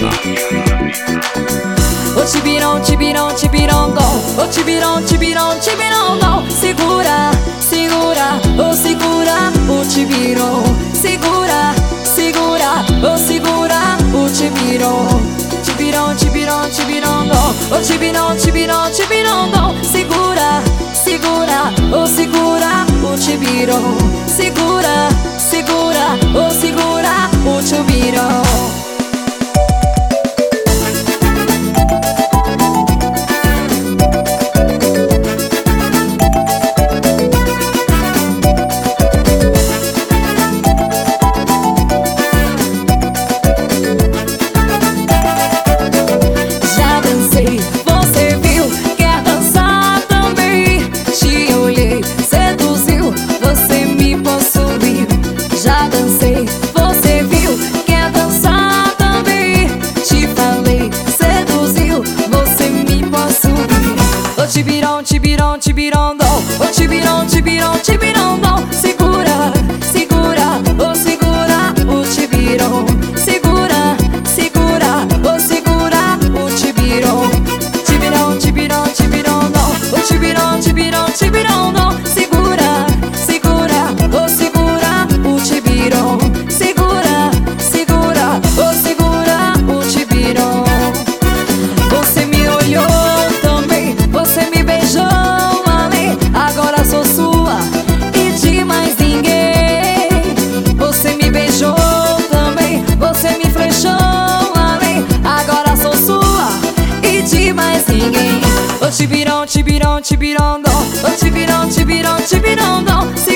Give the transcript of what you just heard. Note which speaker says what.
Speaker 1: O tibirão, tibirão, tibirongol. O tibirão, tibirão, tibirongol. Segura, segura, oh segura o tibirão. Segura, segura, oh segura o tibirão. Tibirão, tibirão, tibirongol. O tibirão, tibirão, tibirongol. Segura, segura, oh segura o tibirão. Segura, segura, oh segura o tibirão. Tibirão, tibirão, tibirondol. O tibirão, tibirão, tibirondol. Segura, segura, oh segura o tibirão. Segura, segura, oh segura o tibirão. Tibirão, tibirão, tibirondol. O tibirão, tibirão, tibirondol. Segura, segura, oh segura o tibirão. Segura, segura, oh segura o tibirão. Você me olhou, você me beijou, amei, agora sou sua e de mais ninguém. Você me beijou também, você me flechou, amei, agora sou sua e de mais ninguém. O tibirão, tibirão, tibirondol. O tibirão, tibirão, tibirondol.